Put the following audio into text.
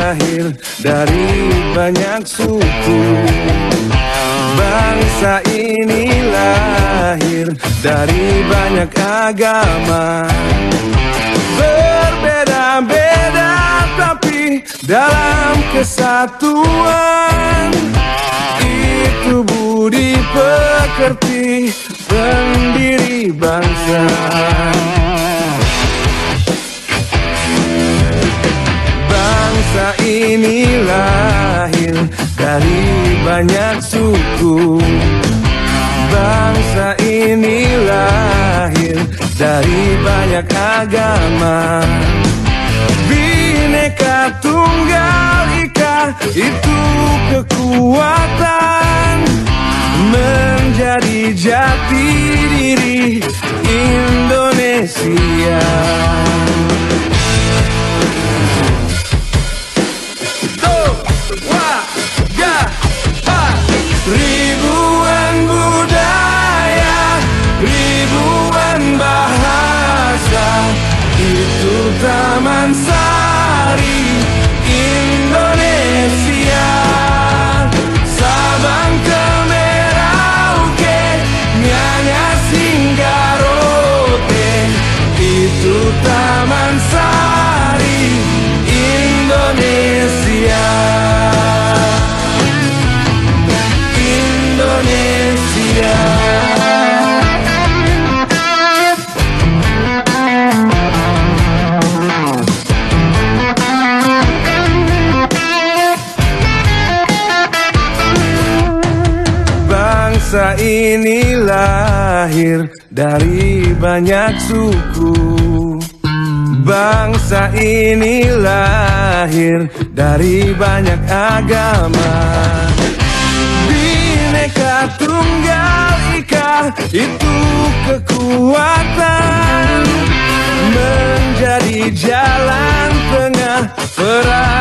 lahir dari banyak suku. Bangsa ini lahir dari banyak agama. Berbeda-beda tapi dalam kesatuan. Itu budi pekerti pendiri bangsa. Bangsa ini lahir dari banyak suku. Bangsa ini lahir dari banyak agama. Bhinneka Tunggal Ika itu kekuatan, menjadi jati diri Indonesia. Ribuan budaya, ribuan bahasa, itu Taman Sari Indonesia. Sabang ke Merauke, Nyanyas hingga Rote, itu Taman Sari Indonesia. Bangsa ini lahir dari banyak suku. Bangsa ini lahir dari banyak agama. Bhinneka Tunggal Ika itu kekuatan, menjadi jalan tengah peradaban.